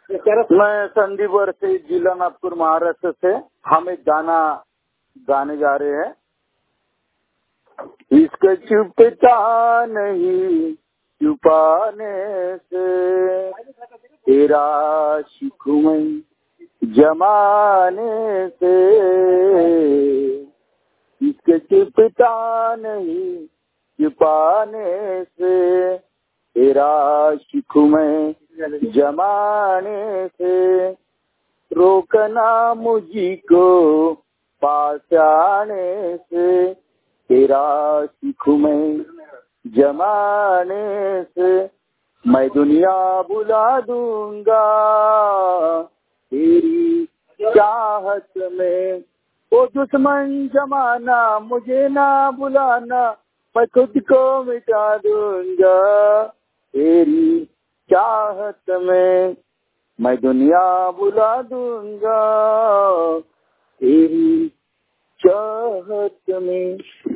मैं संदीप वर्षे, जिला नागपुर, महाराष्ट्र से। हम एक गाना गाने जा रहे हैं। इसका छुपता नहीं छुपाने से, तेरा सीखूं मैं जमाने से। इसके छुपता नहीं छुपाने से, तेरा सीखूं मैं जमाने से। रोकना मुझको पास आने से, तेरा सीखूं मैं जमाने से। मैं दुनिया बुला दूंगा तेरी चाहत में। ओ दुश्मन जमाना मुझे ना बुलाना, मैं खुद को मिटा दूंगा तेरी चाहत में। मैं दुनिया बुला दूंगा तेरी चाहत में।